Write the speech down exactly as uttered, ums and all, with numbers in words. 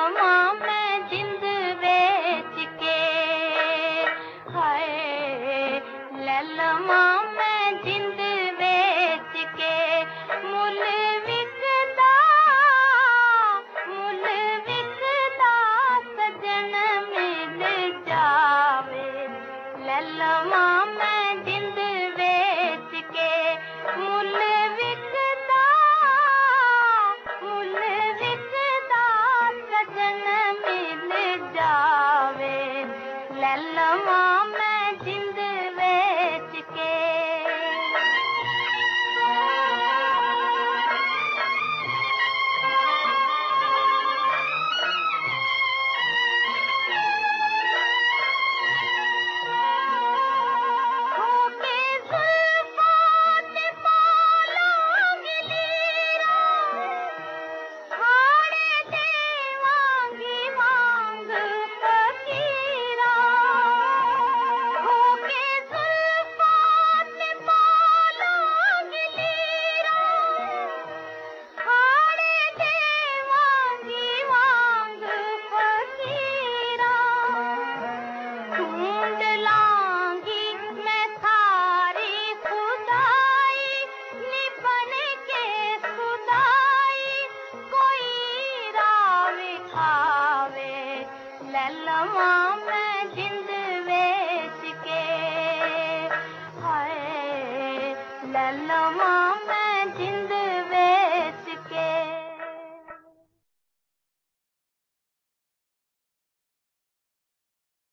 ललमा मैं जिंद बेच के, हाय ललमा मैं जिंद बेच के, मुल विकदा मुल विकदा सजन मिल जावे। ललमा मैं जिंद बेच के, मुल विकदा मुल विकदा सजन मिल जावे। ललमा मैं जिंद बेच के। ललमा मैं जिंद बेच के, हाय ललमा